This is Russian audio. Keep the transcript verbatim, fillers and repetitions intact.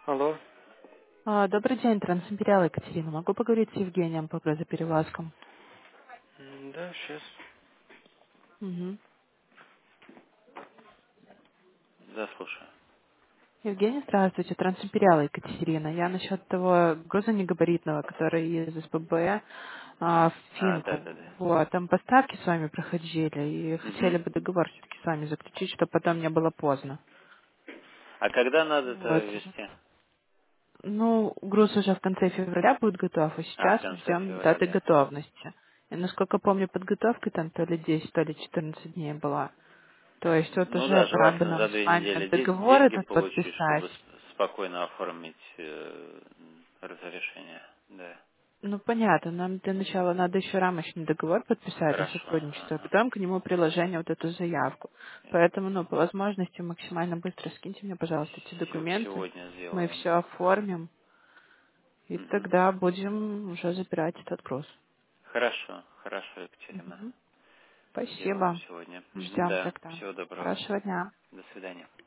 Алло. А, Добрый день, Трансимпериал Екатерина. Могу поговорить с Евгением по грузоперевозкам? М, Да, сейчас. Мгм. Да, слушаю. Евгений, здравствуйте, Трансимпериал Екатерина. Я насчет того груза негабаритного, который из СББ а, в А, да, Финку. да, да. Вот, там поставки с вами проходили, и хотели Мгм. бы договор все-таки с вами заключить, чтобы потом не было поздно. А когда надо это Вот. ввести? Ну, груз уже в конце февраля будет готов, а А, в сейчас мы конце ждем даты февраля. готовности. И насколько помню, подготовка там то ли десять, то ли четырнадцать дней была. То есть вот Ну уже да, пора бы желательно нам за с две вами недели де- договор деньги этот получить, подписать. чтобы с- спокойно оформить э, разрешение. Да. Ну, понятно, нам для начала надо еще рамочный договор подписать о Хорошо. сотрудничестве, а Ага. потом к нему приложение вот эту заявку. Поэтому, ну, по возможности максимально быстро скиньте мне, пожалуйста, эти Се- документы. Сегодня Мы сделаем, все да. оформим, и Мгм. тогда будем уже забирать этот груз. Хорошо, хорошо, Екатерина. Мгм. Сделаем Спасибо. сегодня. Мгм, Ждем да. тогда. Всего доброго. Хорошего дня. До свидания.